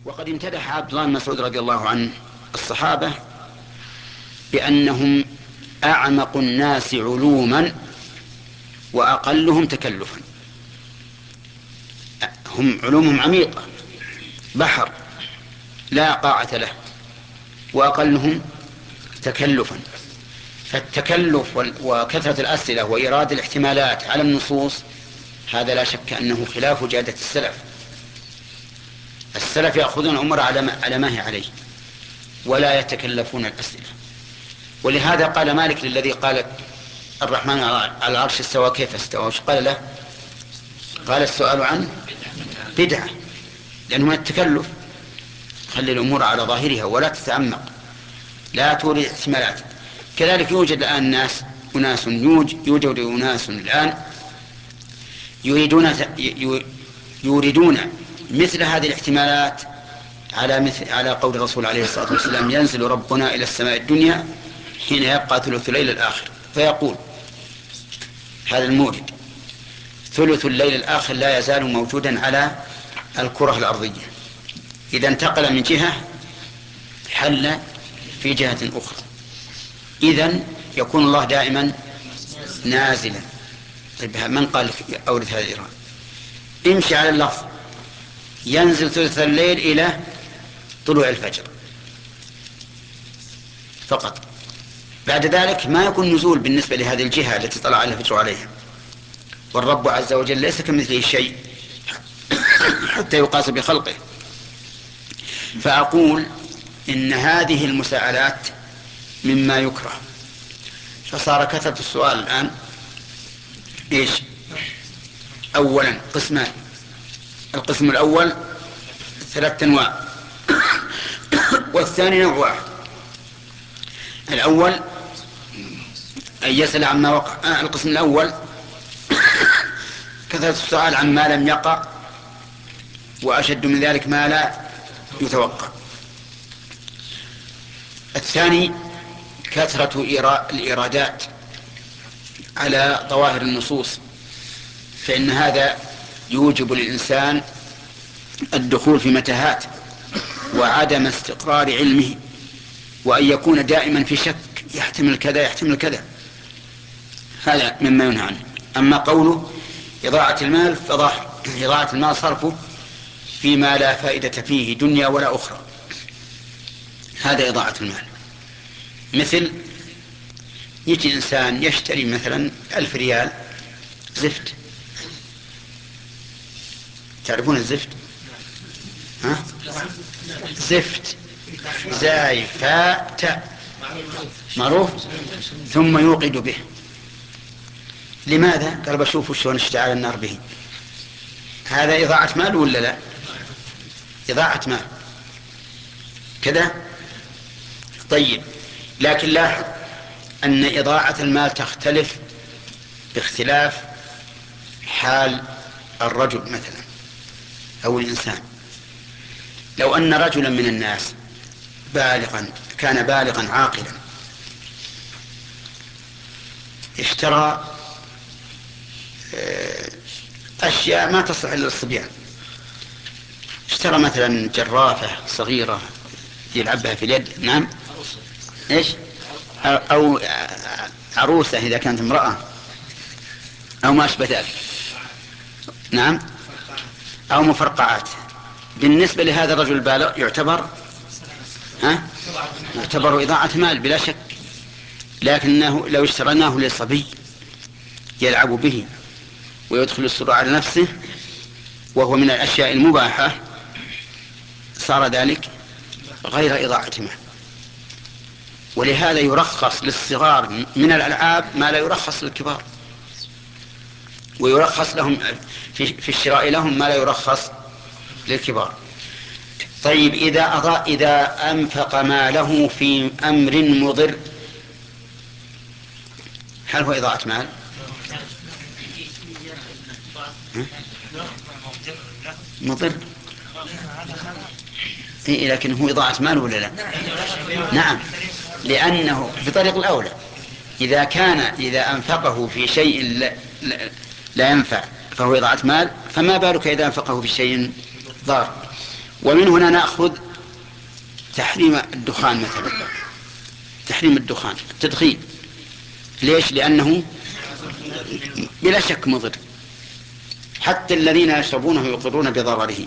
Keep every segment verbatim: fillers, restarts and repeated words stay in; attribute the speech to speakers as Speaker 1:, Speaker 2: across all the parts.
Speaker 1: وقد امتدح عبد الله بن مسعود رضي الله عنه الصحابة بأنهم أعمق الناس علوما وأقلهم تكلفا. هم علومهم عميقة، بحر لا قاعة له، وأقلهم تكلفا. فالتكلف وكثرة الأسئلة وإيراد الاحتمالات على النصوص هذا لا شك أنه خلاف جادة السلف. السلف يأخذون الأمور على ما هي عليه ولا يتكلفون الأسئلة. ولهذا قال مالك للذي قال الرحمن على العرش استوى كيف استوى، وش قال له؟ قال السؤال عنه بدعة، لأنه من التكلف. خلي الأمور على ظاهرها ولا تتعمق، لا تورد احتمالات. كذلك يوجد الآن ناس أناس يوجد أناس الآن يريدون يوردون مثل هذه الاحتمالات على مثل على قول الرسول عليه الصلاة والسلام: ينزل ربنا إلى السماء الدنيا حين يبقى ثلث الليل الآخر، فيقول هذا المورد: ثلث الليل الآخر لا يزال موجودا على الكرة الأرضية، إذا انتقل من جهة حل في جهة أخرى، إذن يكون الله دائما نازلا. طيب من قال أورد هذا الإيراد؟ امشي على اللفظ: ينزل ثلث الليل إلى طلوع الفجر فقط، بعد ذلك ما يكون نزول بالنسبة لهذه الجهة التي طلع الفجر عليها. والرب عز وجل ليس كمثله شيء حتى يقاس بخلقه. فأقول إن هذه المساءلات مما يكره، فصار كثرة السؤال الآن إيش؟ أولا قسمان: القسم الأول ثلاثة أنواع، والثاني نوع واحد. الأول أن يسأل عما وقع. آه القسم الأول كثرة السؤال عما لم يقع، وأشد من ذلك ما لا يتوقع. الثاني كثرة الإيرادات على ظواهر النصوص، فإن هذا يوجب للإنسان الدخول في متاهات وعدم استقرار علمه، وأن يكون دائما في شك، يحتمل كذا يحتمل كذا، هذا مما ينهى عنه. أما قوله إضاعة المال فظاهر، إضاعة المال صرفه فيما لا فائدة فيه دنيا ولا أخرى، هذا إضاعة المال. مثل يجي إنسان يشتري مثلا ألف ريال زفت، تعرفون الزفت؟ ها؟ زفت زاي فاء تاء، معروف. ثم يوقد به. لماذا؟ قال بشوفوا شلون اشتعل النار به. هذا إضاعة مال ولا لا؟ إضاعة مال كذا. طيب، لكن لاحظ أن إضاعة المال تختلف باختلاف حال الرجل مثلا أو الإنسان. لو أن رجلا من الناس بالغا كان بالغا عاقلا اشترى أشياء ما تصلح إلا للصبيان، اشترى مثلا جرافة صغيرة يلعبها في اليد، نعم، إيش، أو عروسة إذا كانت امرأة أو ما أشبه ذلك، نعم، أو مفرقعات. بالنسبة لهذا الرجل البالغ يعتبر ها؟ يعتبر إضاعة مال بلا شك. لكنه لو اشتريناه للصبي يلعب به ويدخل السرور على نفسه وهو من الأشياء المباحة صار ذلك غير إضاعة مال. ولهذا يرخص للصغار من الألعاب ما لا يرخص للكبار، ويرخص لهم في الشراء لهم ما لا يرخص للكبار. طيب، إذا أضاء إذا أنفق ماله في أمر مضر هل هو إضاعة مال؟ مضر، إيه، لكن هو إضاعة مال ولا لا؟ نعم، لأنه بطريق الأولى إذا كان إذا أنفقه في شيء لا, لا ينفع فهو إضاعة مال، فما بالك إذا أنفقه في شيء ضار. ومن هنا نأخذ تحريم الدخان مثلا، تحريم الدخان التدخين. ليش؟ لأنه بلا شك مضر، حتى الذين يشربونه يقرون بضرره.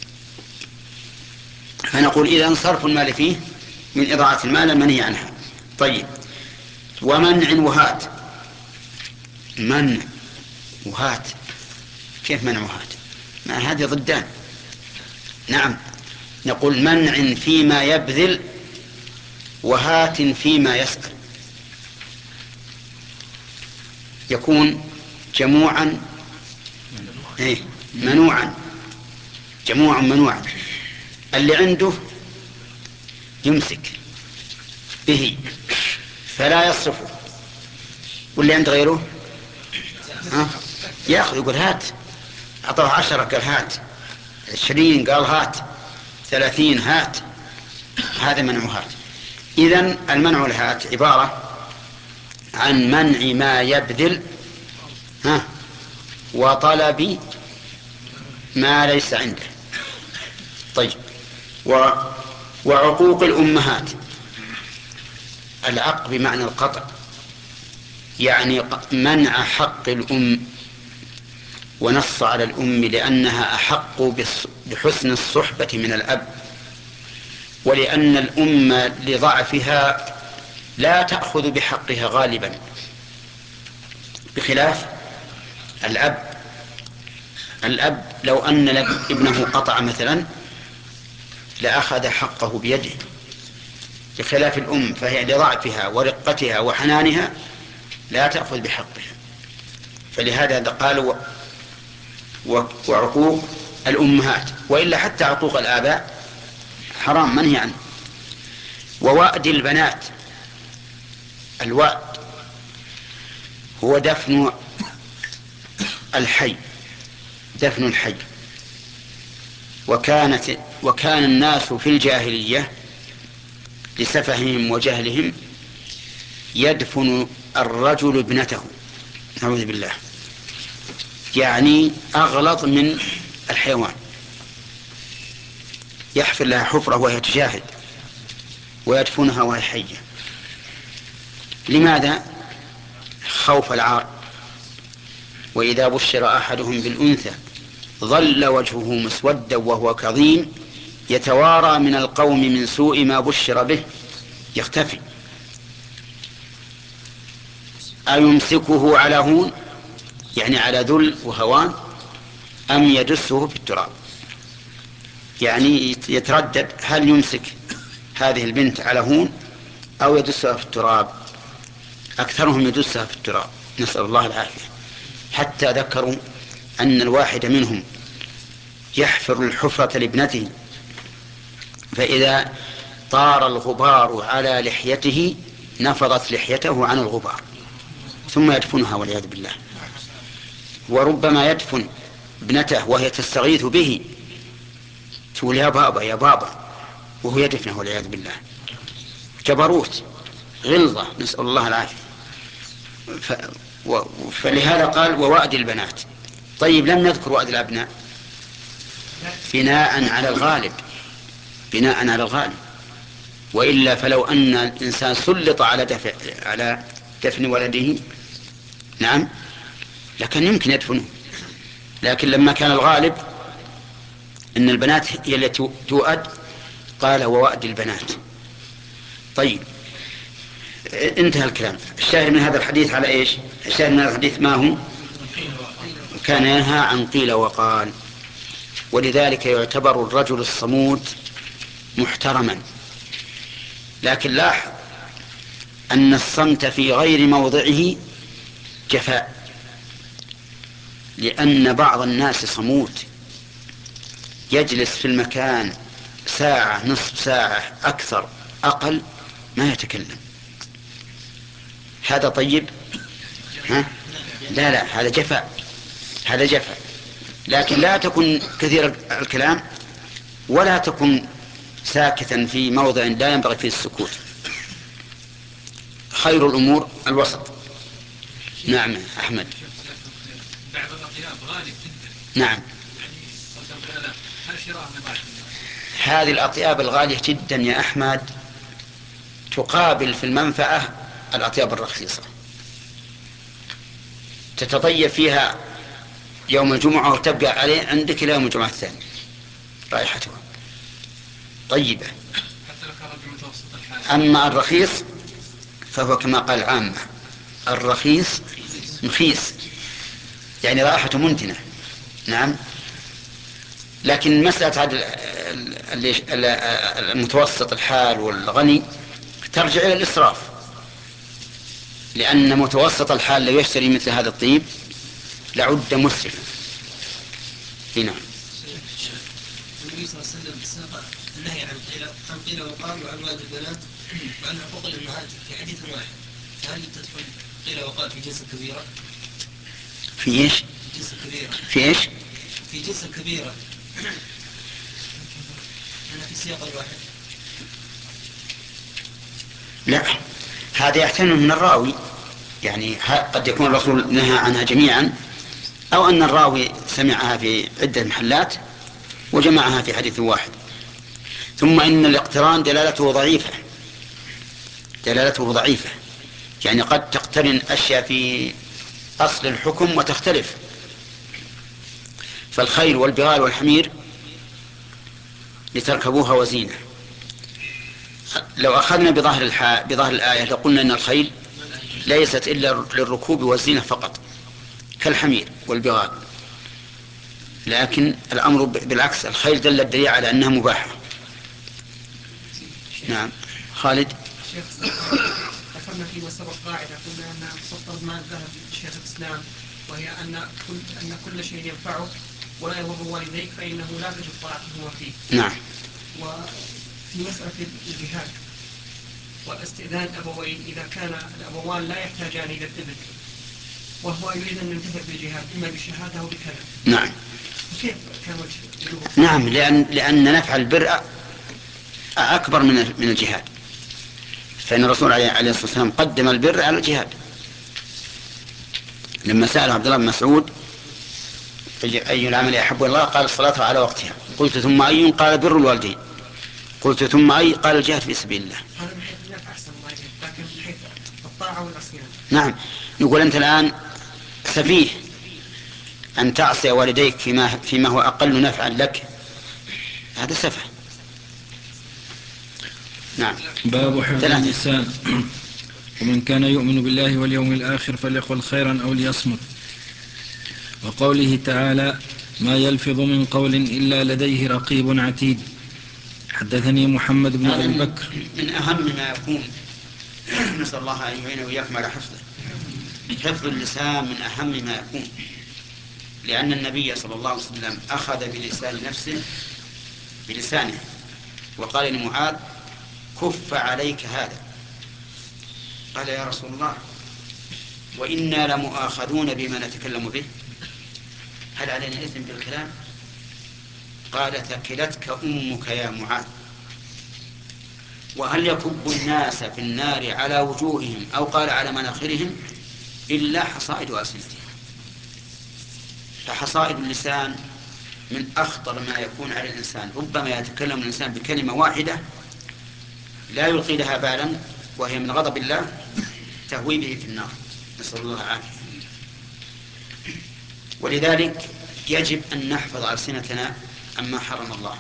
Speaker 1: فنقول إذا صرف المال فيه من إضاعة المال المنهي عنها. طيب، ومنع وهات. منع وهات، كيف منع وهات؟ ما هذه ضدان. نعم، نقول منع فيما يبذل وهات فيما يسأل، يكون جموعا ايه منوعا، جموعا منوعا. اللي عنده يمسك به فلا يصرفه، واللي عند غيره ها ياخذ، يقول هات. أعطاه عشرة قال هات، عشرين قال هات، ثلاثين هات. هذا منع هات. إذن المنع الهات عبارة عن منع ما يبذل ها وطلب ما ليس عنده. طيب، و وعقوق الأمهات. العق بمعنى القطع، يعني منع حق الأم، ونص على الأم لأنها أحق بحسن الصحبة من الأب، ولأن الأم لضعفها لا تأخذ بحقها غالبا، بخلاف الأب. الأب لو أن ابنه قطع مثلا لأخذ حقه بيده، بخلاف الأم فهي لضعفها ورقتها وحنانها لا تأخذ بحقها. فلهذا قالوا وعقوق الأمهات، وإلا حتى عقوق الآباء حرام منهي عنه. ووأد البنات. الوأد هو دفن الحي، دفن الحي. وكانت وكان الناس في الجاهلية لسفههم وجهلهم يدفن الرجل ابنته، نعوذ بالله، يعني أغلظ من الحيوان، يحفر لها حفرة وهي تجاهد ويدفنها وهي حية. لماذا؟ خوف العار. وإذا بشر أحدهم بالأنثى ظل وجهه مسودا وهو كظيم يتوارى من القوم من سوء ما بشر به يختفي. أيمسكه على هون، يعني على ذل وهوان، أم يدسه في التراب، يعني يتردد هل يمسك هذه البنت على هون أو يدسها في التراب. أكثرهم يدسها في التراب، نسأل الله العافية. حتى ذكروا أن الواحد منهم يحفر الحفرة لابنته، فإذا طار الغبار على لحيته نفضت لحيته عن الغبار ثم يدفنها والعياذ بالله. وربما يدفن ابنته وهي تستغيث به، تقول يا بابا يا بابا، وهو يدفنه والعياذ بالله. جبروت، غلظة، نسأل الله العافية. ف... و... فلهذا قال ووأد البنات. طيب، لم نذكر وأد الأبناء بناء على الغالب، بناء على الغالب. وإلا فلو أن الإنسان سلط على دفع على دفن ولده نعم لكن يمكن يدفنه، لكن لما كان الغالب أن البنات هي التي تؤد قال ووأد البنات. طيب، انتهى الكلام. الشاهد من هذا الحديث على ايش؟ الشاهد من هذا الحديث ما هو؟ كان ينهى عن قيل وقال. ولذلك يعتبر الرجل الصمود محترما. لكن لاحظ أن الصمت في غير موضعه جفاء، لأن بعض الناس صمود يجلس في المكان ساعة، نصف ساعة، أكثر أقل ما يتكلم. هذا طيب؟ ها؟ لا لا، هذا جفاء، هذا جفاء. لكن لا تكن كثير الكلام ولا تكن ساكتا في موضع لا ينبغي فيه السكوت. خير الأمور الوسط. نعم أحمد.
Speaker 2: بعض الأطياب غالب جدا.
Speaker 1: نعم.
Speaker 2: يعني هل شراء مباح؟
Speaker 1: هذه الأطياب الغالية جدا يا أحمد تقابل في المنفعة الأطياب الرخيصة، تتطيب فيها يوم الجمعة وتبقى عليه عندك إلى يوم الجمعة الثانية رائحتها طيبة. أما الرخيص فهو كما قال العامة الرخيص مخيس، يعني رائحته منتنة. نعم. لكن مسألة هذا المتوسط الحال والغني ترجع إلى الإسراف، لأن متوسط الحال لو يشتري مثل هذا الطيب لعد مسرفا. هنا
Speaker 2: النبي صلى الله عليه وسلم ساق النهي عن قيل عن قيل وقال وعن والد البنات وعن حقوق الأمهات في حديث واحد، فهل تدخل قيل وقال في جنس الكبيرة؟
Speaker 1: في ايش؟
Speaker 2: في جنس الكبيرة.
Speaker 1: في ايش؟
Speaker 2: في جنس الكبيرة. أنا في سياق الواحد.
Speaker 1: لا، هذا يحتمل من الراوي، يعني قد يكون الرسول نهى عنها جميعا، أو أن الراوي سمعها في عدة محلات وجمعها في حديث واحد. ثم إن الاقتران دلالته ضعيفة، دلالته ضعيفة، يعني قد تقترن أشياء في أصل الحكم وتختلف. فالخيل والبغال والحمير لتركبوها وزينة. لو أخذنا بظاهر, الح... بظاهر الآية لقلنا أن الخيل ليست إلا للركوب والزينة فقط كالحمير والبغال، لكن الأمر بالعكس، الخيل دل الدليل على أنها مباحة. نعم. خالد.
Speaker 3: شيخ ذكرنا فيما سبق قاعدة قلنا أن تفضل ما ذهب شيخ الإسلام، وهي أن كل أن كل شيء ينفعه ولا يضر والديك فإنه لا تجب طاعتهما فيه.
Speaker 1: نعم.
Speaker 3: وفي مسألة الجهاد واستئذان الأبوين إذا كان الأبوان لا يحتاجان إلى الإذن وهو يريد أن ينتهي بالجهاد إما بالشهادة أو بكذا.
Speaker 1: نعم.
Speaker 3: كيف كان وجه؟
Speaker 1: نعم، لأن لأن نفع البر أكبر من من الجهاد، فإن الرسول عليه الصلاة والسلام قدم البر على الجهاد. لما سأل عبد الله بن مسعود أي العمل أحب الله قال الصلاة على وقتها، قلت ثم أي؟ قال بر الوالدين، قلت ثم أي؟ قال الجهاد في سبيل الله.
Speaker 3: هذا من حيث النفع أحسن الله إليك، لكن من حيث الطاعة والعصيان.
Speaker 1: نعم. يقول أنت الآن سفيه أن تعصي والديك فيما, فيما هو أقل نفعا لك، هذا سفه. نعم.
Speaker 4: باب حفظ اللسان. ومن كان يؤمن بالله واليوم الآخر فليقل خيرا أو ليصمت. وقوله تعالى ما يلفظ من قول إلا لديه رقيب عتيد. حدثني محمد بن أبي بكر.
Speaker 1: من أهم ما يكون، نسأل الله أن يعين وإياكم على حفظه، حفظ اللسان من أهم ما يكون، لأن النبي صلى الله عليه وسلم أخذ بلسان نفسه بلسانه وقال لمعاذ كف عليك هذا. قال يا رسول الله وإنا لمؤاخذون بما نتكلم به، هل علينا إثم بالكلام؟ قال ثكلتك أمك يا معاذ. وهل يكب الناس في النار على وجوههم أو قال على مناخرهم إلا حصائد ألسنتهم. فحصائد اللسان من أخطر ما يكون على الإنسان، ربما يتكلم الإنسان بكلمة واحدة لا يلقي لها بالا وهي من غضب الله تهوي به في النار، نسأل الله العافية. ولذلك يجب أن نحفظ ألسنتنا عما حرم الله،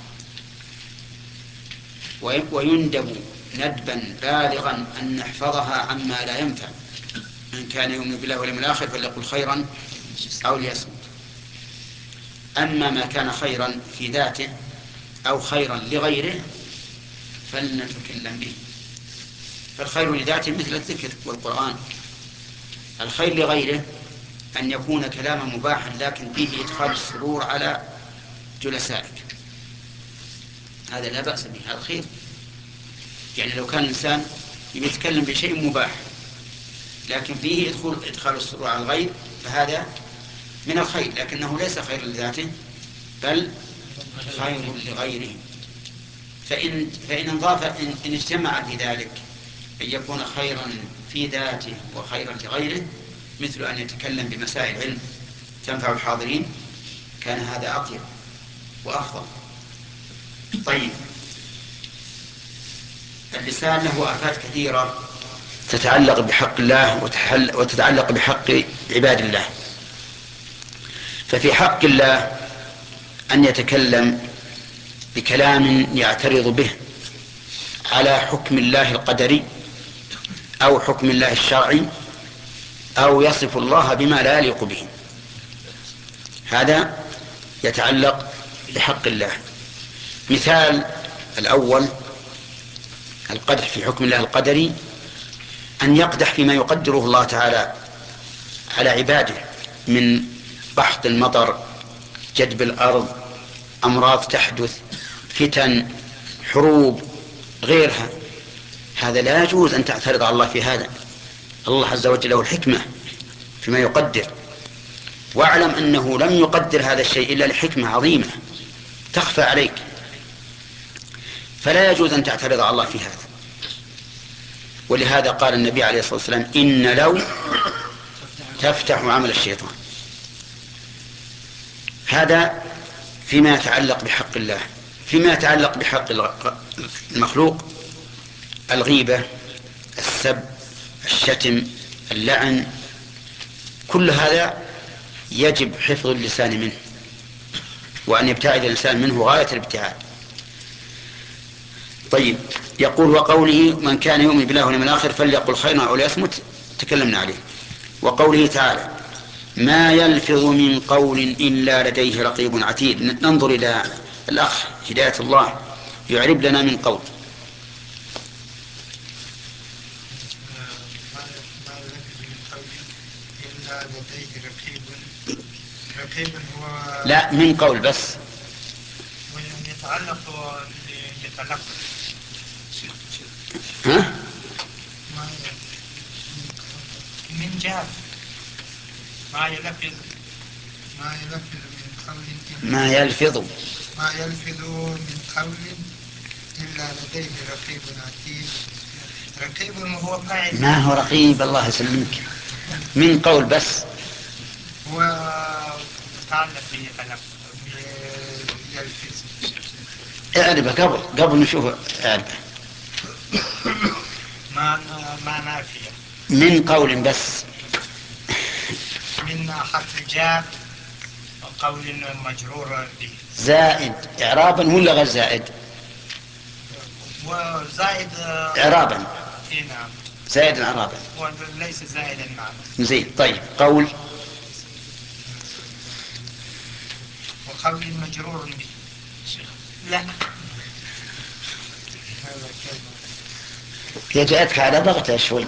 Speaker 1: ويندب ندبا بالغا أن نحفظها عما لا ينفع. من كان يؤمن بالله واليوم الآخر فليقل خيرا أو ليصمت. أما ما كان خيرا في ذاته أو خيرا لغيره فلنتكلم به. فالخير لذاته مثل الذكر والقرآن، الخير لغيره أن يكون كلاما مباحا لكن فيه إدخال السرور على جلسائك، هذا لا بأس به، هذا خير. يعني لو كان الإنسان يتكلم بشيء مباح لكن فيه إدخال, إدخال السرور على الغير فهذا من الخير، لكنه ليس خير لذاته بل خير لغيره. فإن, فإن انضاف إن, إن اجتمع في ذلك أن يكون خيرا في ذاته وخيرا لغيره، مثل أن يتكلم بمسائل علم تنفع الحاضرين، كان هذا أطيب وأفضل. طيب. اللسان له آفات كثيرة تتعلق بحق الله وتتعلق بحق عباد الله. ففي حق الله أن يتكلم بكلام يعترض به على حكم الله القدري أو حكم الله الشرعي أو يصف الله بما لا يليق به، هذا يتعلق بحق الله. مثال الأول القدح في حكم الله القدري، أن يقدح فيما يقدره الله تعالى على عباده من قحط المطر، جدب الأرض، أمراض تحدث، فتن، حروب، غيرها. هذا لا يجوز أن تعترض على الله في هذا. الله عز وجل له الحكمة فيما يقدر، واعلم أنه لم يقدر هذا الشيء إلا لحكمة عظيمة تخفى عليك، فلا يجوز أن تعترض على الله في هذا. ولهذا قال النبي عليه الصلاة والسلام إن لو تفتح عمل الشيطان. هذا فيما يتعلق بحق الله. فيما يتعلق بحق المخلوق، الغيبة، السب، الشتم، اللعن، كل هذا يجب حفظ اللسان منه، وأن يبتعد الإنسان منه غاية الابتعاد. طيب، يقول وقوله من كان يؤمن بالله واليوم الآخر فليقل خيرا أو ليصمت، تكلمنا عليه. وقوله تعالى ما يلفظ من قول إلا لديه رقيب عتيد. ننظر إلى الأخ هداية الله يعرب لنا من قول.
Speaker 5: رقيب هو
Speaker 1: لا، من قول بس.
Speaker 5: يتعلق يتلفظ.
Speaker 1: ها؟
Speaker 5: من جهة ما يلفظ ما يلفظ من قول
Speaker 1: ما يلفظ
Speaker 5: ما يلفظ من قول إلا لديه رقيب عتيد. رقيب هو فاعل.
Speaker 1: ما هو رقيب، الله يسلمك. من قول بس.
Speaker 5: هو متعلق بيتلفظ يلفظ.
Speaker 1: اعربه قبل قبل نشوف. اعربه.
Speaker 5: ما ما نافية.
Speaker 1: من قول بس.
Speaker 5: من حرف الجار وقول مجرور به.
Speaker 1: زائد إعرابا ولا غير زائد؟
Speaker 5: وزائد
Speaker 1: إعرابا.
Speaker 5: نعم.
Speaker 1: زائد إعرابا.
Speaker 5: وليس زائدا معنا.
Speaker 1: زين. طيب، قول
Speaker 5: وقول مجرور به. لا،
Speaker 1: هي جاءتك على ضغطها شوي.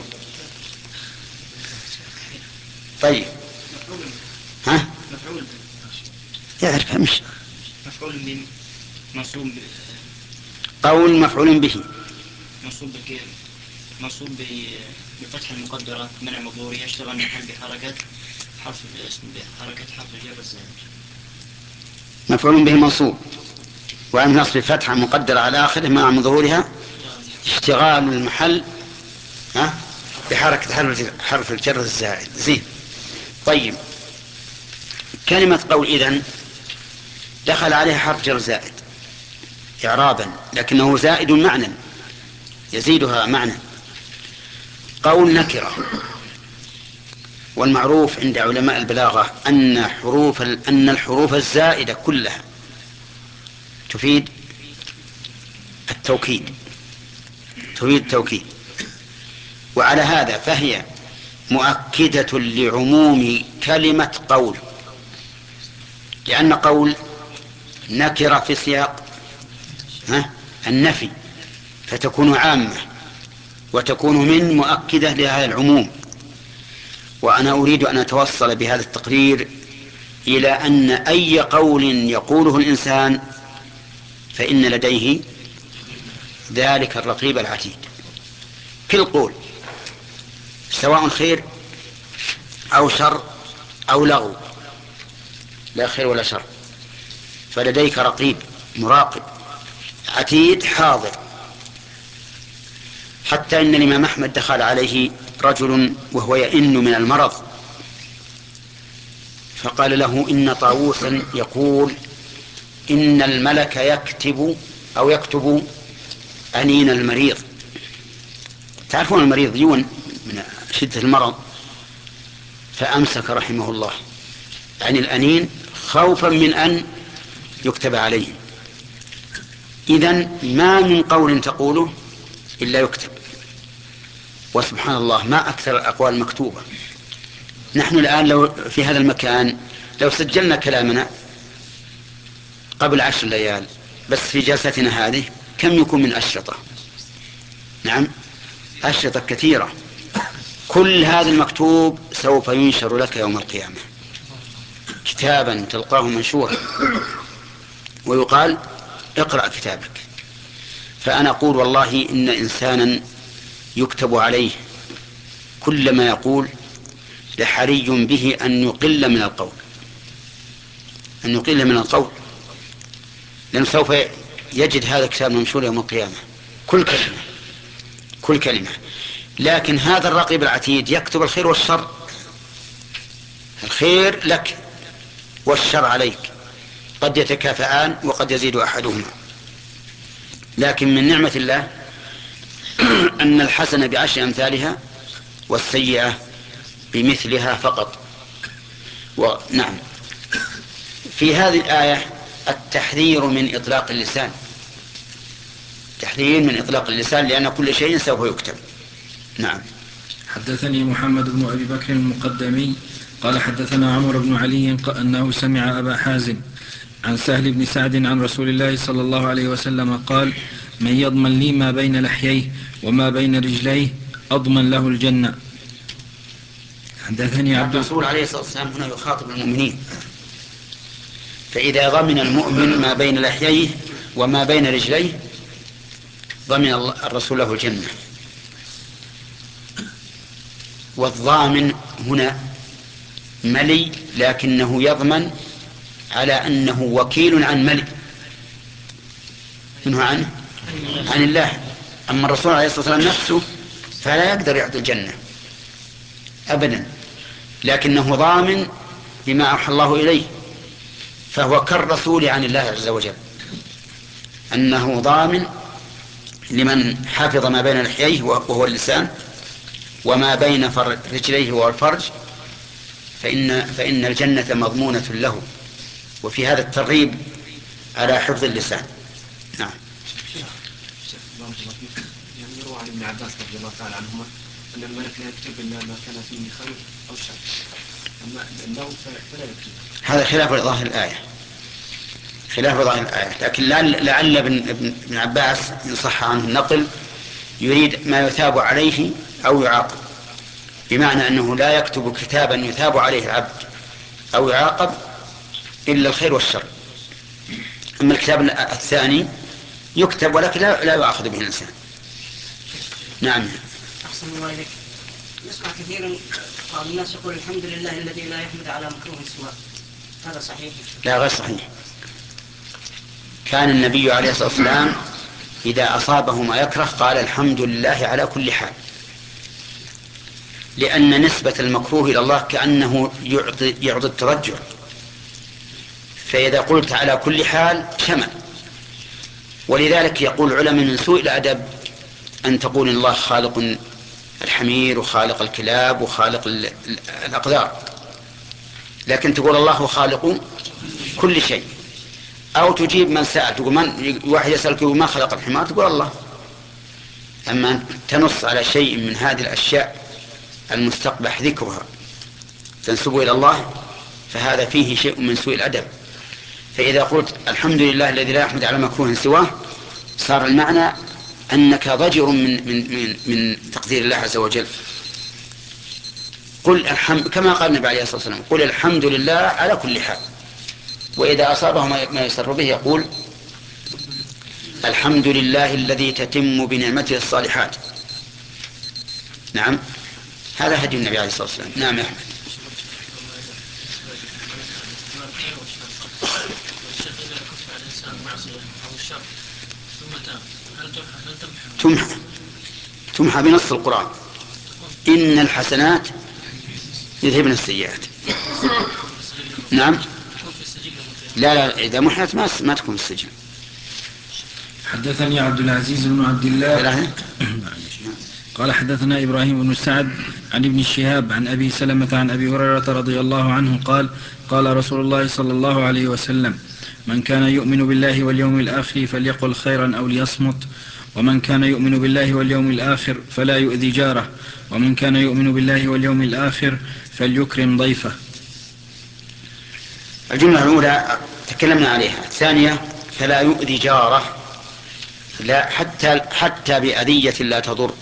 Speaker 1: طيب، ها؟
Speaker 2: مفعول
Speaker 1: يعرف مش
Speaker 2: مفعول به منصوب
Speaker 1: قول مفعول به
Speaker 2: منصوب بك منصوب بفتح المقدرة منع مظهوره يشتغل محل بحركة حرف الاسم بحركة حرف الجر الزائد.
Speaker 1: مفعول به منصوب وعن نصب فتحة مقدرة على آخره مع ظهورها اشتغال المحل ها بحركة حرف الجر الزائد. زين. طيب، كلمة قول إذن دخل عليها حرف جر زائد إعرابا، لكنه زائد معنى يزيدها معنى. قول نكرة، والمعروف عند علماء البلاغة أن حروف أن الحروف الزائدة كلها تفيد التوكيد تفيد التوكيد وعلى هذا فهي مؤكدة لعموم كلمة قول، لأن قول نكرة في سياق النفي فتكون عامة وتكون من مؤكدة لهذا العموم. وأنا أريد أن أتوصل بهذا التقرير إلى أن أي قول يقوله الإنسان فإن لديه ذلك الرقيب العتيد. كل قول سواء خير أو شر أو لغو، لا خير ولا شر، فلديك رقيب مراقب عتيد حاضر. حتى إن الإمام أحمد دخل عليه رجل وهو يئن من المرض فقال له إن طاووسا يقول إن الملك يكتب أو يكتب أنين المريض، تعرفون المريض يون من شدة المرض فأمسك رحمه الله عن الأنين خوفا من أن يكتب عليه. إذن ما من قول تقوله إلا يكتب. وسبحان الله ما أكثر الأقوال مكتوبة. نحن الآن لو في هذا المكان لو سجلنا كلامنا قبل عشر ليال بس في جلستنا هذه كم يكون من أشرطة؟ نعم أشرطة كثيرة. كل هذا المكتوب سوف ينشر لك يوم القيامة كتابا تلقاه منشورا ويقال اقرأ كتابك. فأنا أقول والله إن إنسانا يكتب عليه كل ما يقول لحري به أن يقل من القول أن يقل من القول لأنه سوف يجد هذا الكتاب منشور يوم القيامة كل كلمة كل كلمة. لكن هذا الرقيب العتيد يكتب الخير والشر. الخير لك والشر عليك قد يتكافئان وقد يزيد أحدهما. لكن من نعمة الله أن الحسنة بعشر أمثالها والسيئة بمثلها فقط. ونعم في هذه الآية التحذير من إطلاق اللسان تحذير من إطلاق اللسان لأن كل شيء سوف يكتب. نعم.
Speaker 4: حدثني محمد بن أبي بكر المقدمي قال حدثنا عمرو بن علي أنه سمع أبا حازم عن سهل بن سعد عن رسول الله صلى الله عليه وسلم قال من يضمن لي ما بين لحييه وما بين رجليه أضمن له الجنة. حدثني عبد
Speaker 1: الرسول عليه الصلاة والسلام هنا يخاطب المؤمنين فإذا ضمن المؤمن ما بين لحييه وما بين رجليه ضمن الرسول له الجنة. والضامن هنا ملي لكنه يضمن على أنه وكيل عن ملي منه عنه عن الله. أما الرسول عليه الصلاة والسلام نفسه فلا يقدر يعطي الجنة أبدا لكنه ضامن بما أوحى الله إليه فهو كالرسول عن الله عز وجل أنه ضامن لمن حفظ ما بين لحييه وهو اللسان وما بين رجليه وهو الفرج فإن, فإن الجنة مضمونة له. وفي هذا الترغيب على حفظ اللسان. نعم.
Speaker 6: يعني يروى عن ابن عباس رضي الله تعالى عنهما أن الملك لا يكتب إلا ما كان فيه خير أو شر أما له فلا يكتب.
Speaker 1: هذا خلاف ظاهر الآية خلاف ظاهر الآية لكن لعل ابن عباس إن صح عنه النقل يريد ما يثاب عليه أو يعاقب بمعنى أنه لا يكتب كتابا يثاب عليه العبد أو يعاقب إلا الخير والشر. أما الكتاب الثاني يكتب ولكن لا, لا يؤاخذ به الإنسان. نعم.
Speaker 7: أحسن الله إليك. نسمع كثيرا بعض الناس يقول الحمد لله الذي لا يحمد على مكروه سواه هذا صحيح؟
Speaker 1: لا غير صحيح. كان النبي عليه الصلاة والسلام إذا أصابه ما يكره قال الحمد لله على كل حال لأن نسبة المكروه إلى الله كأنه يعطي, يعطي الترجع فإذا قلت على كل حال شمل. ولذلك يقول العلماء من سوء الأدب أن تقول الله خالق الحمير وخالق الكلاب وخالق الأقدار لكن تقول الله خالق كل شيء. أو تجيب من سأل تقول من واحد يسألك ما خلق الحمار تقول الله. أما أن تنص على شيء من هذه الأشياء المستقبح ذكرها تنسب إلى الله فهذا فيه شيء من سوء الأدب. فإذا قلت الحمد لله الذي لا يحمد على مكروه سواه صار المعنى أنك ضجر من, من, من, من تقدير الله عز وجل. قل الحمد كما قال النبي عليه الصلاة والسلام قل الحمد لله على كل حال. وإذا أصابه ما يسر به يقول الحمد لله الذي تتم بنعمته الصالحات. نعم هذا هدي النبي عليه الصلاة والسلام. نعم يا أحمد. تمحى تمحى بنص القرآن إن الحسنات يذهبن السيئات. نعم لا لا إذا محيت ما ما تكون في السجن.
Speaker 4: حدثني عبد العزيز بن عبد الله قال حدثنا إبراهيم بن سعد عن ابن شهاب عن أبي سلمة عن أبي هريرة رضي الله عنه قال قال رسول الله صلى الله عليه وسلم من كان يؤمن بالله واليوم الآخر فليقل خيرا أو ليصمت ومن كان يؤمن بالله واليوم الآخر فلا يؤذي جاره ومن كان يؤمن بالله واليوم الآخر فليكرم ضيفه.
Speaker 1: الجملة الأولى تكلمنا عليها. الثانية فلا يؤذي جاره، لا حتى حتى بأذية لا تضر.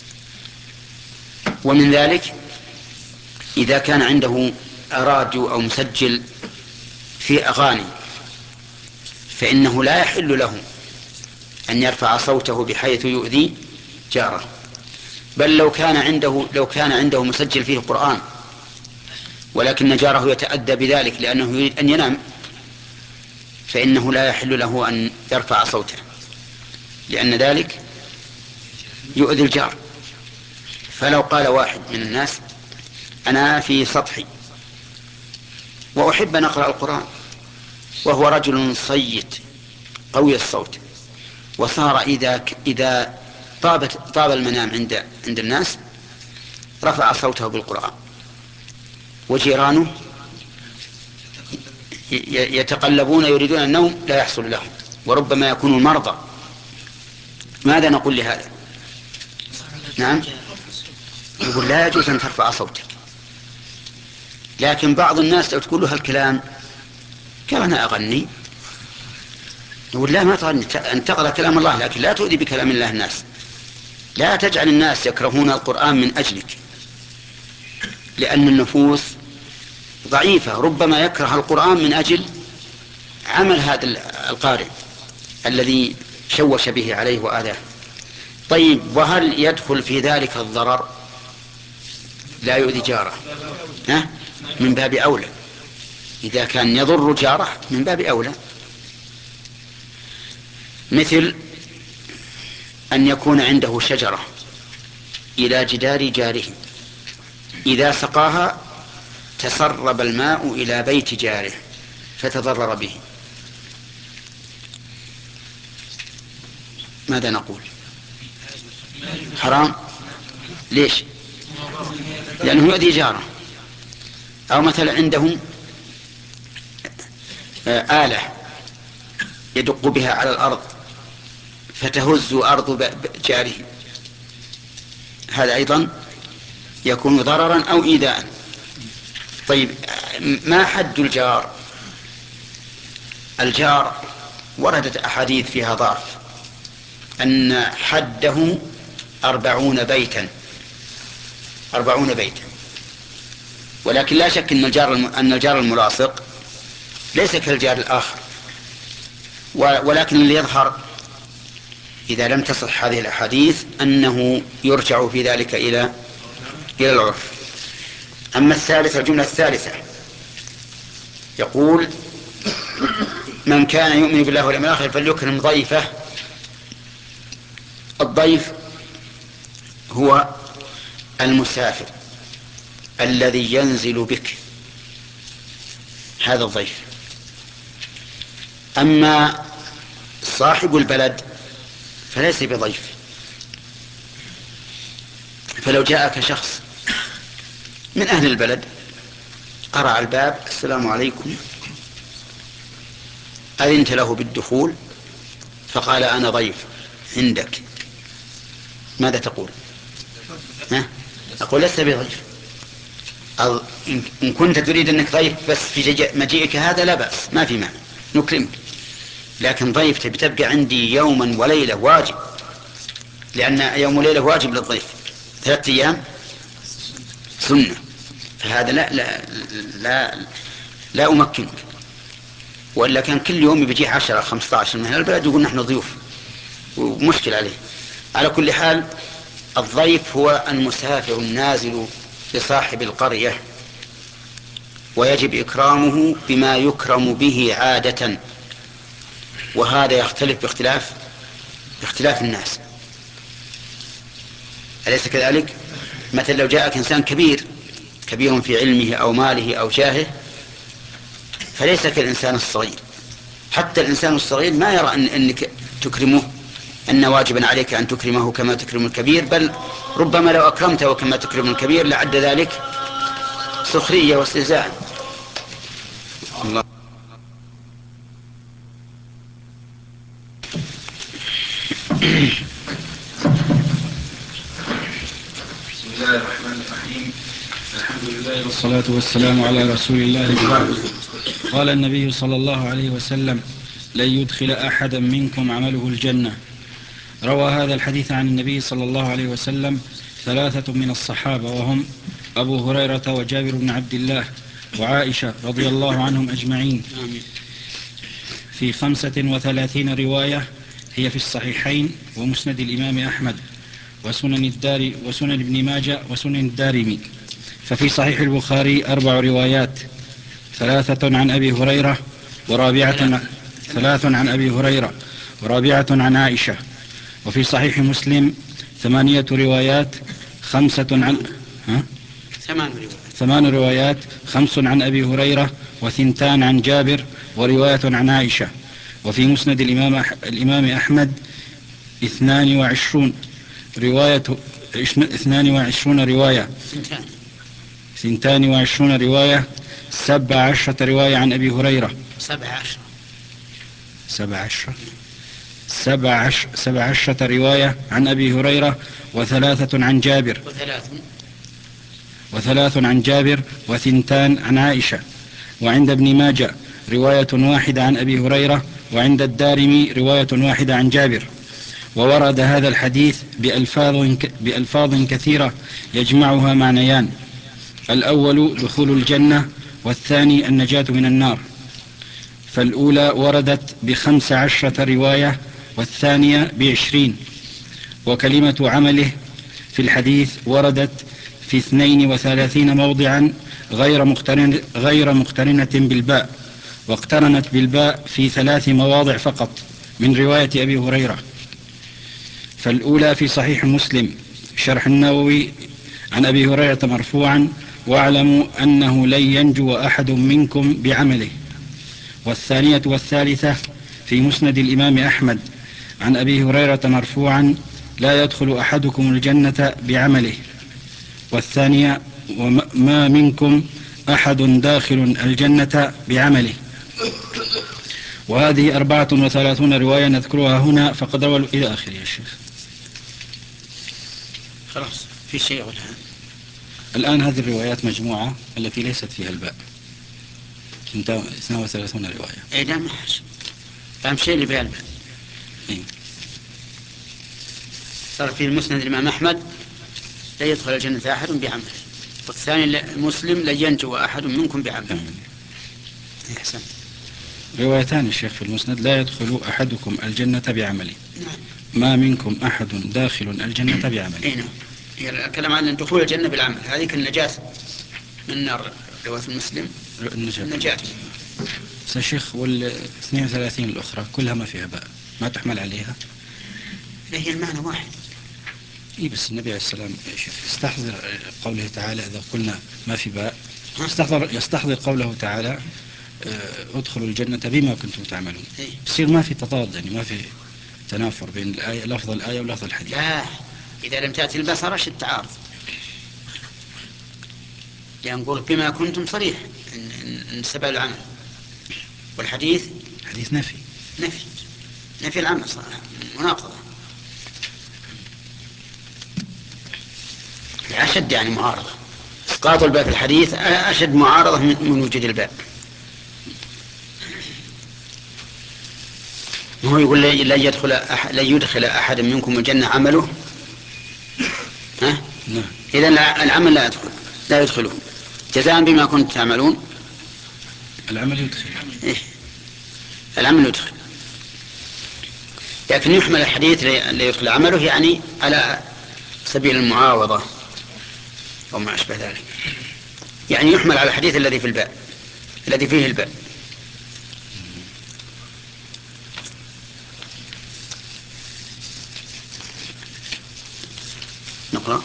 Speaker 1: ومن ذلك إذا كان عنده راديو أو مسجل في أغاني فإنه لا يحل له أن يرفع صوته بحيث يؤذي جاره، بل لو كان عنده لو كان عنده مسجل فيه قرآن ولكن جاره يتأدى بذلك لأنه يريد أن ينام فإنه لا يحل له أن يرفع صوته، لأن ذلك يؤذي الجار. فلو قال واحد من الناس أنا في سطحي وأحب أن أقرأ القرآن وهو رجل صيت قوي الصوت، وصار إذا إذا طابت طاب المنام عند عند الناس رفع صوته بالقرآن وجيرانه يتقلبون يريدون النوم لا يحصل لهم وربما يكونوا مرضى، ماذا نقول لهذا؟ نعم يقول لا يجوز أن ترفع صوتك. لكن بعض الناس لو تقول له هالكلام قال أنا أغني، يقول لا ما تغني، أن تقرأ كلام الله لكن لا تؤذي بكلام الله الناس، لا تجعل الناس يكرهون القرآن من أجلك، لأن النفوس ضعيفة ربما يكره القرآن من أجل عمل هذا القارئ الذي شوش به عليه وآذاه. طيب وهل يدخل في ذلك الضرر؟ لا يؤذي جاره، ها؟ من باب أولى، إذا كان يضر جاره من باب أولى. مثل أن يكون عنده شجرة إلى جدار جاره إذا سقاها تسرب الماء إلى بيت جاره فتضرر به، ماذا نقول؟ حرام. ليش؟ لأنه يؤذي جاره. أو مثلا عنده آلة يدق بها على الأرض فتهز أرض جاره، هذا أيضا يكون ضررا أو إيذاء. طيب ما حد الجار؟ الجار وردت أحاديث فيها ضعف أن حده أربعون بيتا أربعون بيتا ولكن لا شك أن الجار أن الجار الملاصق ليس كالجار الآخر، ولكن اللي يظهر إذا لم تصح هذه الأحاديث أنه يرجع في ذلك إلى إلى العرف. أما الثالثة الجملة الثالثة يقول من كان يؤمن بالله واليوم الآخر فليكرم ضيفه. الضيف هو المسافر الذي ينزل بك، هذا الضيف. أما صاحب البلد فليس بضيف، فلو جاءك شخص من أهل البلد قرع الباب السلام عليكم، أذنت له بالدخول فقال أنا ضيف عندك، ماذا تقول؟ ها؟ أقول لست بضيف. إن كنت تريد أنك ضيف بس في مجيئك هذا لا بأس، ما في معنى، نكرمك. لكن ضيف تبي تبقى عندي يوما وليلة واجب، لأن يوم وليلة واجب للضيف، ثلاثة أيام سنة، فهذا لا لا لا, لا أمكنك. وإلا كان كل يوم بيجي عشرة خمسة عشر من البلد يقول نحن ضيوف ومشكل عليه. على كل حال الضيف هو المسافر النازل لصاحب القرية، ويجب إكرامه بما يكرم به عادة، وهذا يختلف باختلاف باختلاف الناس، أليس كذلك؟ مثلا لو جاءك إنسان كبير كبير في علمه أو ماله أو جاهه فليس كالإنسان الصغير، حتى الإنسان الصغير ما يرى أن أنك تكرمه أن واجبا عليك أن تكرمه كما تكرم الكبير، بل ربما لو أكرمته كما تكرم الكبير لعد ذلك سخرية واستهزاء. الله.
Speaker 4: بسم الله الرحمن الرحيم. الحمد لله والصلاة والسلام على رسول الله وبعد. قال النبي صلى الله عليه وسلم: لن يدخل أحدا منكم عمله الجنة. روى هذا الحديث عن النبي صلى الله عليه وسلم ثلاثة من الصحابة، وهم أبو هريرة وجابر بن عبد الله وعائشة رضي الله عنهم أجمعين، في خمسة وثلاثين رواية هي في الصحيحين ومسند الإمام أحمد وسنن الدار وسنن ابن ماجه وسنن الدارمي. ففي صحيح البخاري أربع روايات: ثلاثة عن أبي هريرة ورابعة ثلاث عن أبي هريرة ورابعة عن عائشة. وفي صحيح مسلم ثمانية روايات: خمسة عن ها؟
Speaker 1: ثمان روايات
Speaker 4: ثمان روايات خمس عن أبي هريرة وثنتان عن جابر ورواية عن عائشة. وفي مسند الإمام, أح... الإمام أحمد اثنان وعشرون رواية اثنان وعشرون رواية
Speaker 1: ثنتان
Speaker 4: ثنتان وعشرون رواية سبع عشرة رواية عن أبي هريرة
Speaker 1: سبع عشر
Speaker 4: سبع عشرة سبع عشر سبع عشرة رواية عن أبي هريرة وثلاثة عن جابر
Speaker 1: وثلاث
Speaker 4: وثلاث عن جابر وثنتان عن عائشة. وعند ابن ماجه رواية واحدة عن أبي هريرة، وعند الدارمي رواية واحدة عن جابر. وورد هذا الحديث بألفاظ, بألفاظ كثيرة يجمعها معنيان: الأول دخول الجنة، والثاني النجاة من النار. فالأولى وردت بخمس عشرة رواية والثانية بعشرين. وكلمة عمله في الحديث وردت في اثنين وثلاثين موضعا غير مقترنة, غير مقترنة بالباء، واقترنت بالباء في ثلاث مواضع فقط من رواية أبي هريرة. فالأولى في صحيح مسلم شرح النووي عن أبي هريرة مرفوعا: واعلموا أنه لن ينجو أحد منكم بعمله. والثانية والثالثة في مسند الإمام أحمد عن أبي هريرة مرفوعا: لا يدخل أحدكم الجنة بعمله. والثانية: وما منكم أحد داخل الجنة بعمله. وهذه أربعة وثلاثون رواية نذكرها هنا، فقد روى إلى آخر يا شيخ.
Speaker 1: خلاص في شيء غير هذا.
Speaker 4: الآن هذه الروايات مجموعة التي ليست فيها الباء اثنين وثلاثون رواية.
Speaker 1: اي لا ما حاجة، فهم شيء اللي فيها الباء.
Speaker 4: إيه؟
Speaker 1: صار في المسند الإمام أحمد: لا يدخل الجنة أحد بعمله. والثاني مسلم: لا ينجو أحد منكم بعمله. أحسن.
Speaker 4: روايتان الشيخ في المسند: لا يدخل أحدكم الجنة بعمله.
Speaker 1: نعم.
Speaker 4: ما منكم أحد داخل الجنة بعمله.
Speaker 1: اي نعم. الكلام عن دخول الجنة بالعمل، هذه كالنجاة من النار. رواية المسلم
Speaker 4: النجاة.
Speaker 1: النجاة.
Speaker 4: الشيخ والاثنين وثلاثين الأخرى كلها ما فيها باء، ما تحمل عليها.
Speaker 1: هي المعنى واحد.
Speaker 4: إيه بس النبي عليه السلام يستحضر قوله تعالى: إذا قلنا ما في باء يستحضر, يستحضر قوله تعالى: ادخلوا الجنة بما كنتم تعملون. يصير ما في تضاد، يعني ما في تنافر بين الآية لفظ الآية ولفظ الحديث.
Speaker 1: لا، إذا لم تأتي البصر رش التعارض، لأن نقول بما كنتم صريح إن سبب العمل، والحديث
Speaker 4: حديث نفي
Speaker 1: نفي نفي العمل صراحة مناقضة أشد، يعني معارضة. إسقاط الباء في الحديث أشد معارضة من وجود الباء. هو يقول لا يدخل أحد لا يدخل أحد منكم الجنة عمله. ها؟
Speaker 4: نعم.
Speaker 1: إذن العمل لا يدخل لا يدخله جزاء بما كنتم تعملون.
Speaker 4: العمل يدخل.
Speaker 1: إيه؟ العمل يدخل، لكن يحمل الحديث لا يدخل عمله يعني على سبيل المعاوضة أو ما أشبه ذلك، يعني يحمل على الحديث الذي في الباء الذي فيه الباء. نقرأ.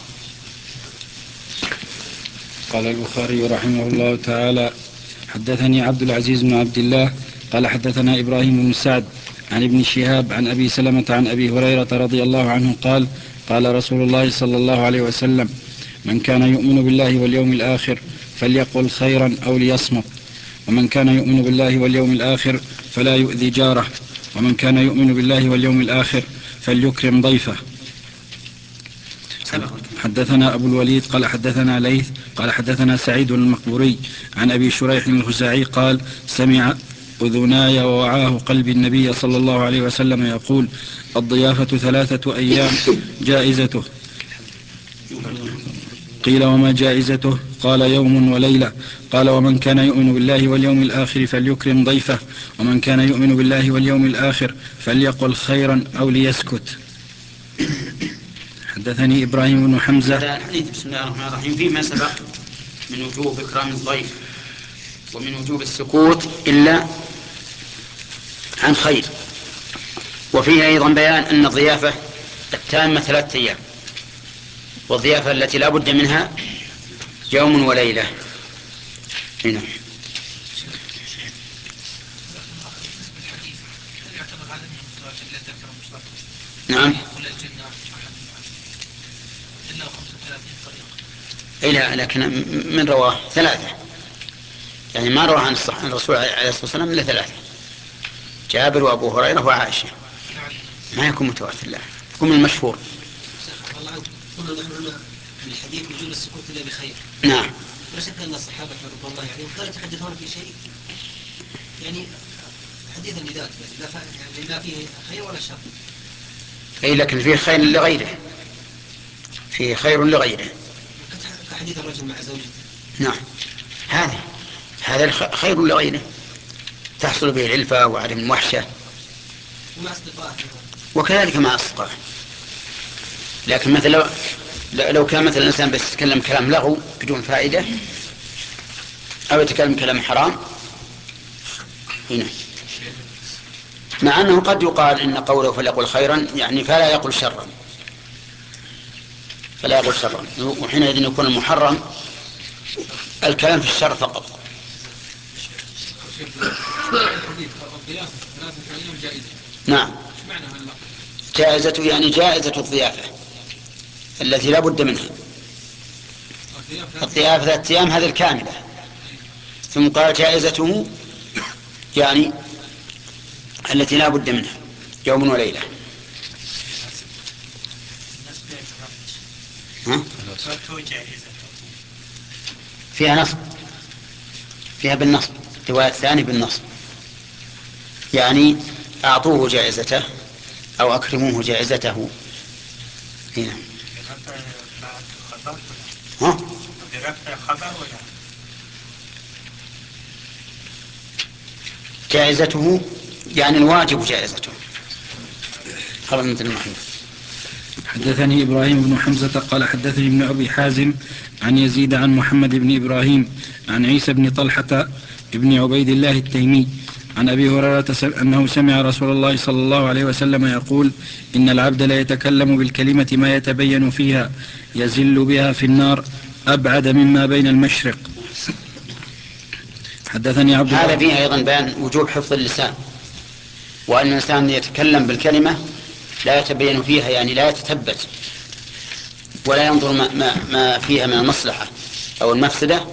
Speaker 4: قال البخاري رحمه الله تعالى: حدثني عبد العزيز بن عبد الله قال حدثنا إبراهيم بن سعد عن ابن شهاب عن أبي سلمة عن أبي هريرة رضي الله عنه قال قال رسول الله صلى الله عليه وسلم من كان يؤمن بالله واليوم الآخر فليقل خيرا أو ليصمت ومن كان يؤمن بالله واليوم الآخر فلا يؤذي جاره ومن كان يؤمن بالله واليوم الآخر فليكرم ضيفه. حدثنا أبو الوليد قال حدثنا ليث قال حدثنا سعيد المقبوري عن أبي شريح الخزاعي قال سمع أذناي ووعاه قلب النبي صلى الله عليه وسلم يقول الضيافة ثلاثة أيام جائزته. قيل وما جائزته؟ قال يوم وليلة. قال ومن كان يؤمن بالله واليوم الآخر فليكرم ضيفه ومن كان يؤمن بالله واليوم الآخر فليقل خيرا أو ليسكت. حدثني إبراهيم بن حمزة.
Speaker 1: هذا الحديث بسم الله الرحمن الرحيم فيما سبق من وجوب إكرام الضيف ومن وجوب السكوت إلا عن خير، وفيه أيضا بيان أن الضيافة التامة ثلاثة أيام، والضيافة التي لا بد منها يوم وليلة. هنا نعم. إيه لا، لكن من رواه ثلاثة، يعني ما رواه عن الرسول عليه الصلاة والسلام إلا ثلاثة، جابر وأبو هريرة وعائشة، ما يكون متواتر، لا يكون من المشهور.
Speaker 2: قلنا نحن هنا في الحديث وجوب السكوت إلا بخير.
Speaker 1: نعم.
Speaker 2: لا شك أن الصحابة رضي الله عنهم كانوا يتحدثون في شيء يعني حديثا لذاته، يعني لا فيه خير ولا شر.
Speaker 1: أي لكن فيه خير لغيره، فيه خير لغيره
Speaker 2: كحديث الرجل مع زوجته.
Speaker 1: نعم، هذا هذا خير لغيره، تحصل به العلفة وعدم الوحشة،
Speaker 2: ومع أصدقائه
Speaker 1: وكذلك مع أصدقائه. لكن مثلا لو كان مثلا الإنسان بس يتكلم كلام لغو بدون فائدة أو يتكلم كلام حرام هنا، مع أنه قد يقال إن قوله فليقل خيرا يعني فلا يقل شرا، فلا يقل شرا، وحينئذ يكون المحرم الكلام في الشر فقط. نعم، جائزة يعني جائزة الضيافة التي لا بد منها. الضيافة ذات أيام هذه الكاملة، ثم قال جائزته يعني التي لا بد منها يوم وليلة. ها؟ فيها نصب، فيها بالنصب، رواية ثانية بالنصب، يعني أعطوه جائزته أو أكرموه جائزته. هنا ها؟ جائزته يعني الواجب جائزته. خلاص مثل محمد.
Speaker 4: حدثني إبراهيم بن حمزة قال حدثني ابن أبي حازم عن يزيد عن محمد بن إبراهيم عن عيسى بن طلحة ابن عبيد الله التيمي عن أبي هريرة أنه سمع رسول الله صلى الله عليه وسلم يقول إن العبد لا يتكلم بالكلمة ما يتبين فيها يزل بها في النار أبعد مما بين المشرق. حدثني عبد
Speaker 1: هذا فيه أيضا بيان وجوب حفظ اللسان، وأن الإنسان يتكلم بالكلمة لا يتبين فيها يعني لا يتثبت ولا ينظر ما, ما, ما فيها من المصلحة أو المفسدة،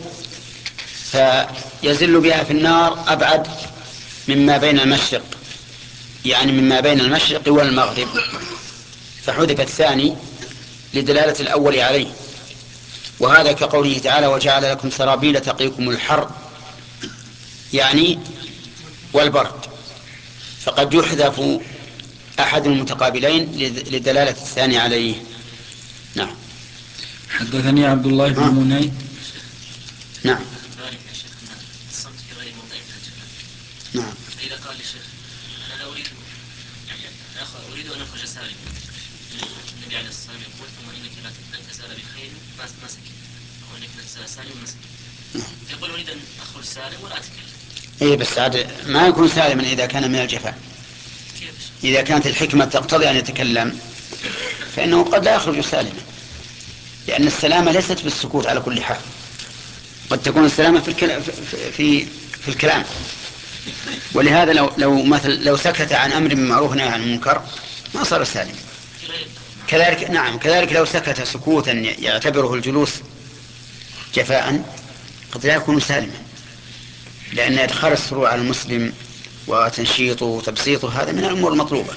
Speaker 1: فيزل بها في النار أبعد مما بين المشرق، يعني مما بين المشرق والمغرب، فحذف الثاني لدلالة الأول عليه، وهذا كقوله تعالى وجعل لكم سرابيل تقيكم الحر يعني والبرد، فقد يحذف أحد المتقابلين لدلالة الثاني عليه. نعم.
Speaker 4: حدثني عبد الله بن مني.
Speaker 1: نعم.
Speaker 2: الصمت في غير موضع من الجبل.
Speaker 1: نعم.
Speaker 2: فإذا قال للشيخ أنا لا أريد يعني أريد أن أخرج سالما، النبي عليه الصلاة والسلام يقول ثم إنك لن تزال بخير ما سكت، أو إنك لن تزال سالما ما سكت، يقول أريد أن أخرج سالم ولا أتكلم.
Speaker 1: إيه بس عاد ما يكون سالما إذا كان من الجفاء. إذا كانت الحكمة تقتضي أن يتكلم فإنه قد لا يخرج سالما، لأن السلامة ليست بالسكوت على كل حال، قد تكون السلامة في الكلام في, في, في الكلام ولهذا لو لو مثل لو سكت عن امر معروف نهي عن المنكر ما صار سالما. كذلك نعم كذلك لو سكت سكوتا يعتبره الجلوس جفاء قد لا يكون سالما، لأن إدخال السرور على المسلم وتنشيطه وتبسيطه هذا من الأمور المطلوبة.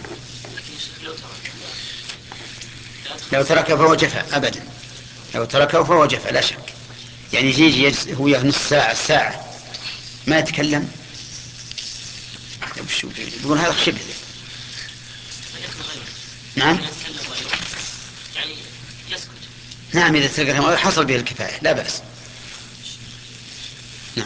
Speaker 1: لو تركه فهو جفاء أبدا، لو تركه فهو جفاء لا شك. يعني يجي يجلس هو نص ساعة ساعة ما يتكلم يقول هذا شبه. نعم
Speaker 2: يعني يسكت.
Speaker 1: نعم إذا تركه حصل به الكفاية لا بأس. نعم.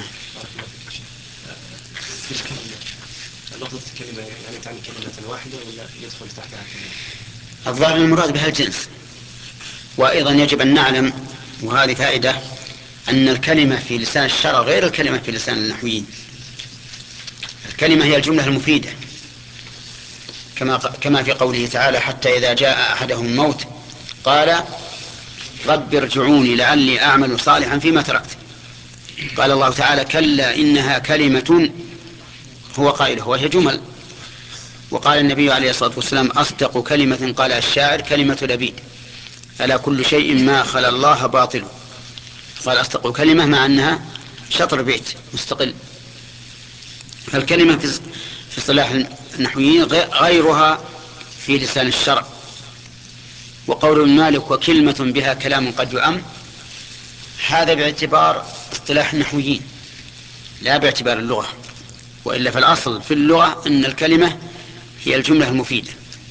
Speaker 6: لفظة الكلمة يعني تعني كلمة واحدة ولا يدخل تحتها كلمة؟
Speaker 1: الظاهر المراد بها الجنس. وأيضا يجب أن نعلم، وهذه فائدة، أن الكلمة في لسان الشرع غير الكلمة في لسان النحويين. الكلمة هي الجملة المفيدة كما كما في قوله تعالى: حتى إذا جاء أحدهم الموت قال رب ارجعوني لعلي أعمل صالحا فيما تركت. قال الله تعالى: كلا إنها كلمة هو قائله، وهي جمل. وقال النبي عليه الصلاة والسلام: أصدق كلمة قال الشاعر كلمة لبيد، ألا كل شيء ما خلا الله باطل. قال أصدق كلمة مع أنها شطر بيت مستقل. فالكلمة في اصطلاح النحويين غيرها في لسان الشرع. وقول المالك وكلمة بها كلام قد يؤم، هذا باعتبار اصطلاح النحويين لا باعتبار اللغة، وإلا فالأصل في اللغة أن الكلمة هي الجملة المفيدة.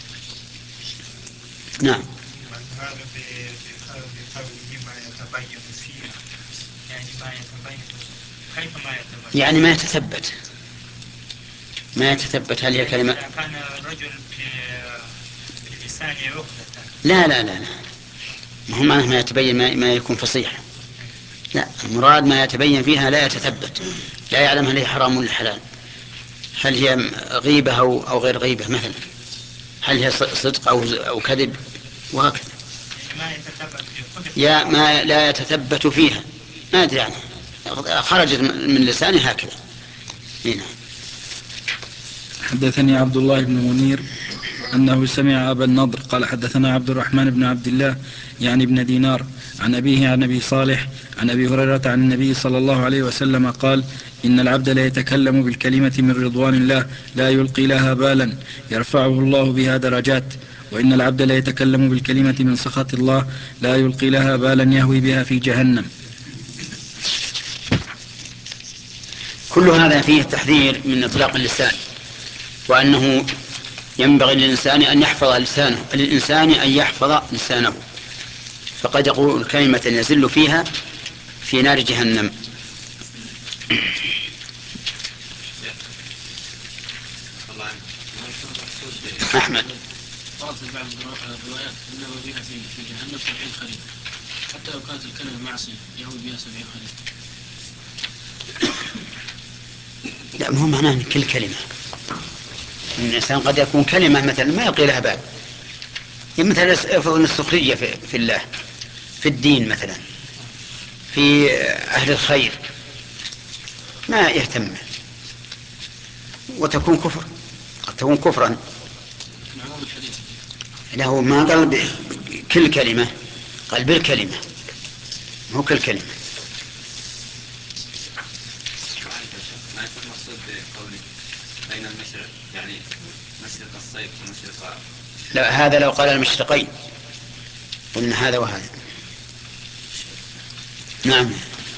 Speaker 1: نعم. يعني ما يتثبت ما يتثبت هل هي كلمة.
Speaker 5: كان الرجل في لسانه عقدة.
Speaker 1: لا لا لا لا ما هو معناه ما يتبين ما, ما يكون فصيح. لا، المراد ما يتبين فيها لا يتثبت، لا يعلم هل هي حرام ولا حلال، هل هي غيبة أو, أو غير غيبة مثلا، هل هي صدق أو, أو كذب، وهكذا. يا ما لا يتثبت فيها ما أدري عنها، خرجت من لسانه هكذا. هنا.
Speaker 4: حدثني عبد الله بن منير أنه سمع أبا النضر قال حدثنا عبد الرحمن بن عبد الله يعني ابن دينار عن أبيه عن أبي صالح عن أبي هريرة عن النبي صلى الله عليه وسلم قال: إن العبد لا يتكلم بالكلمة من رضوان الله لا يلقي لها بالا يرفعه الله بها درجات، وإن العبد لا يتكلم بالكلمة من سخط الله لا يلقي لها بالا يهوي بها في جهنم.
Speaker 1: كل هذا فيه تحذير من إطلاق اللسان، وأنه ينبغي للإنسان أن يحفظ لسانه للإنسان أن يحفظ لسانه، فقد يقول كلمة يزل فيها في نار جهنم. أحمد
Speaker 2: قالت بعض الروايات أنه بها في جهنم سبعين خريف، حتى لو كانت الكلمة معصية يهوي بها سبعين خريف.
Speaker 1: لا، مو معناه أن كل كلمة. الإنسان قد يكون كلمة مثلا ما يلقي لها بال، مثلا يفضل السخرية في, في الله، في الدين مثلا، في أهل الخير ما يهتم، وتكون كفر، قد تكون كفرا. له ما قال كل كلمة، قال بالكلمة، مو كل كلمة.
Speaker 8: ما يكون مقصود بقوله بين المشرق، يعني مشرق الصيف ومشرق.
Speaker 1: لا، هذا لو قال المشرقين قلنا هذا وهذا. نعم.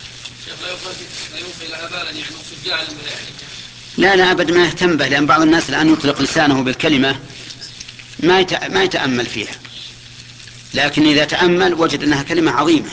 Speaker 1: لا لا أبد ما يهتم به، لأن بعض الناس الآن يطلق لسانه بالكلمة ما ما يتأمل فيها، لكن إذا تأمل وجد أنها كلمة عظيمة.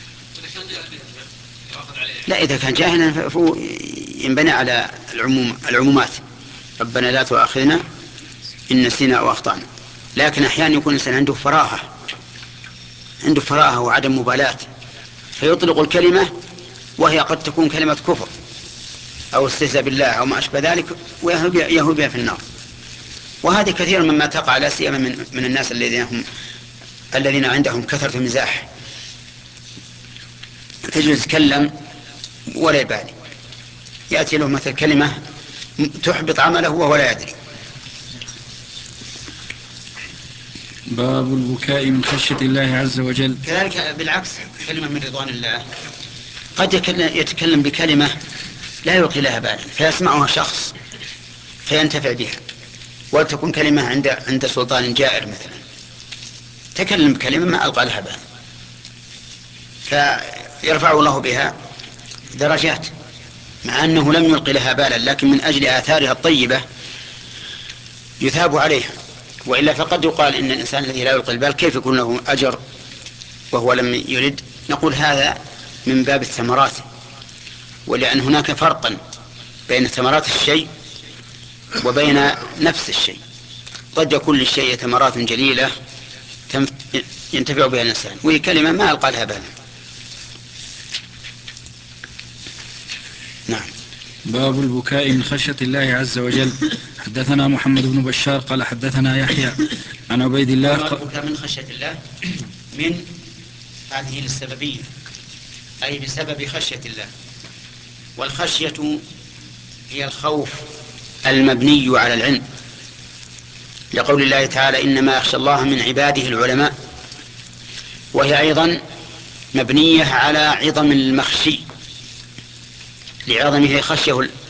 Speaker 1: لا، إذا كان جاهلا فهو ينبني على العموم العمومات: ربنا لا تؤاخذنا إن نسينا أو أخطأنا. لكن أحيانا يكون الإنسان عنده فراغة عنده فراغة وعدم مبالاة، فيطلق الكلمة وهي قد تكون كلمة كفر أو استهزاء بالله أو ما أشبه ذلك، ويهوي بها في النار. وهذه كثير مما تقع لا سيما من, من الناس الذين هم الذين عندهم كثرة المزاح، تجد يتكلم ولا يبالي، يأتي له مثل كلمة تحبط عمله وهو لا يدري.
Speaker 4: باب البكاء من خشية الله عز وجل.
Speaker 1: كذلك بالعكس كلمة من رضوان الله، قد يتكلم بكلمة لا يلقي لها بالا فيسمعها شخص فينتفع بها، ولتكن كلمة عند عند سلطان جائر مثلا، تكلم بكلمة ما ألقى لها بالا فيرفع الله بها درجات، مع أنه لم يلقي لها بالا، لكن من أجل آثارها الطيبة يثاب عليها. وإلا فقد يقال إن الإنسان الذي لا يلقي البال كيف يكون له أجر وهو لم يرد؟ نقول هذا من باب الثمرات، ولأن هناك فرقا بين ثمرات الشيء وبين نفس الشيء. قد يكون للشيء ثمرات جليلة ينتفع بها الإنسان، وهي كلمة ما ألقى لها بالا. نعم.
Speaker 4: باب البكاء من خشية الله عز وجل. حدثنا محمد بن بشار قال حدثنا يحيى عن عبيد الله.
Speaker 1: البكاء من خشية الله من هذه السببية، أي بسبب خشية الله. والخشية هي الخوف المبني على العلم، لقول الله تعالى إنما يخشى الله من عباده العلماء، وهي أيضا مبنية على عظم المخشي لعظمه خشيه